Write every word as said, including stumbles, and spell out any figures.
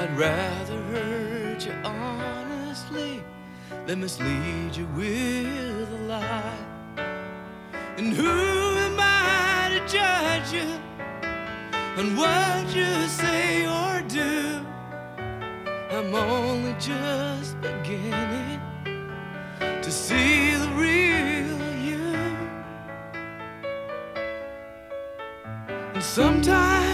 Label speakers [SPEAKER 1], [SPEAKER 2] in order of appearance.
[SPEAKER 1] I'd rather hurt you honestly than mislead you with a lie. And who am I to judge you on what you say or do? I'm only just beginning to see the real you. And sometimes